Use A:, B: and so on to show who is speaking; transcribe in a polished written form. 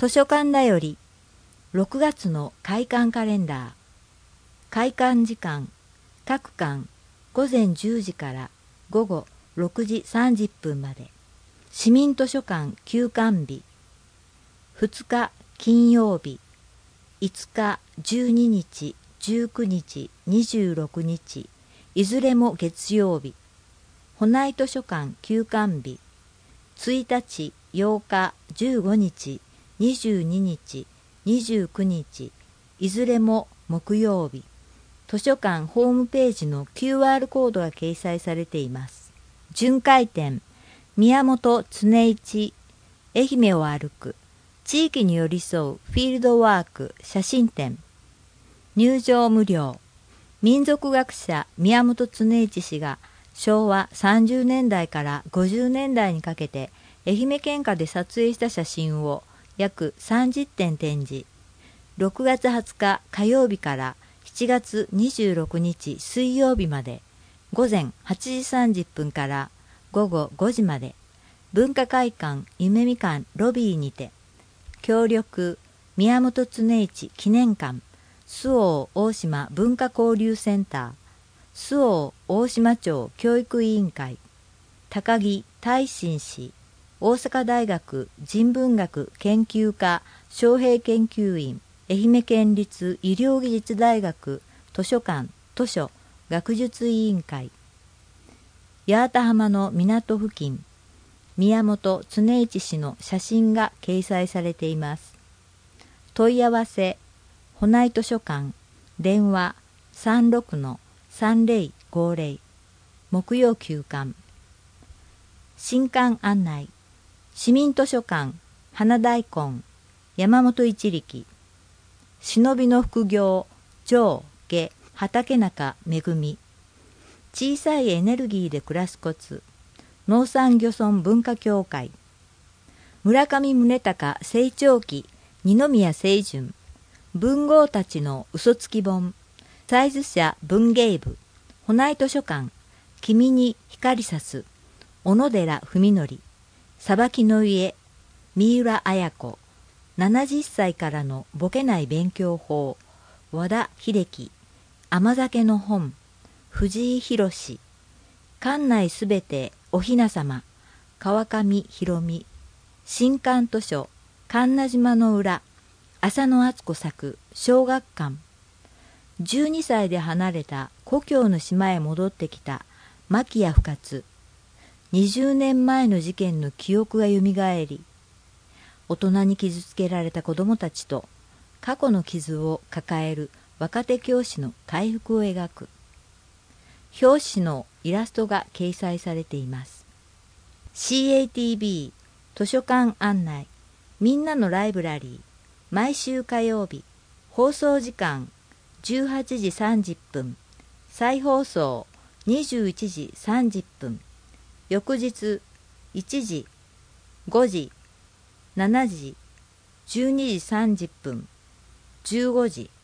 A: 図書館だより6月の開館カレンダー。開館時間、各館午前10時から午後6時30分まで。市民図書館休館日。2日金曜日、5日12日、19日、26日、いずれも月曜日。保内図書館休館日。1日、8日、15日、22日、29日、いずれも木曜日。図書館ホームページの QR コードが掲載されています。巡回展、宮本恒一、愛媛を歩く、地域に寄り添うフィールドワーク写真展。入場無料。民族学者宮本恒一氏が昭和30年代から50年代にかけて愛媛県下で撮影した写真を約30点展示。6月20日火曜日から7月26日水曜日まで午前8時30分から午後5時まで文化会館夢みかんロビーにて協力宮本恒一記念館周防大島文化交流センター周防大島町教育委員会高木大臣氏大阪大学人文学研究科招聘研究員愛媛県立医療技術大学図書館図書学術委員会八幡浜の港付近宮本恒一氏の写真が掲載されています。問い合わせ保内図書館電話 36-3050 木曜休館新館案内市民図書館花大根山本一力忍びの副業上下畑中恵み小さいエネルギーで暮らすコツ農産漁村文化協会村上宗隆成長期二宮清純文豪たちの嘘つき本サイズ社文芸部保内図書館君に光さす小野寺文則裁きの家三浦綾子70歳からのボケない勉強法和田秀樹甘酒の本藤井弘館内すべておひなさま川上博美新館図書神奈島の裏浅野敦子作小学館12歳で離れた故郷の島へ戻ってきた牧谷深津20年前の事件の記憶がよみがえり大人に傷つけられた子どもたちと過去の傷を抱える若手教師の回復を描く表紙のイラストが掲載されています。CATV 図書館案内みんなのライブラリー毎週火曜日放送時間18時30分再放送21時30分翌日1時5時7時12時30分15時